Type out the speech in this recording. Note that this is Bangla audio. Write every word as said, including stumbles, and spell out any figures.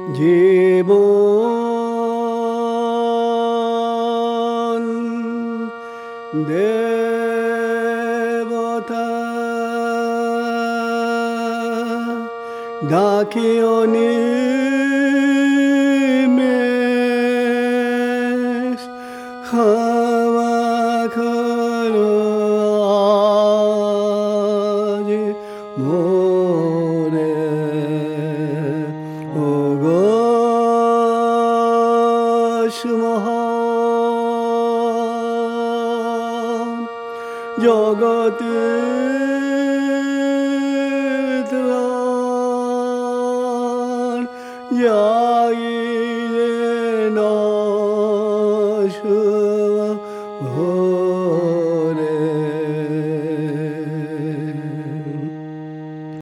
জীবন দেবতা ডাকিও নিমেষ ক্ষমা করো আজ মোরে ওগো মহান জগতের ত্রাণ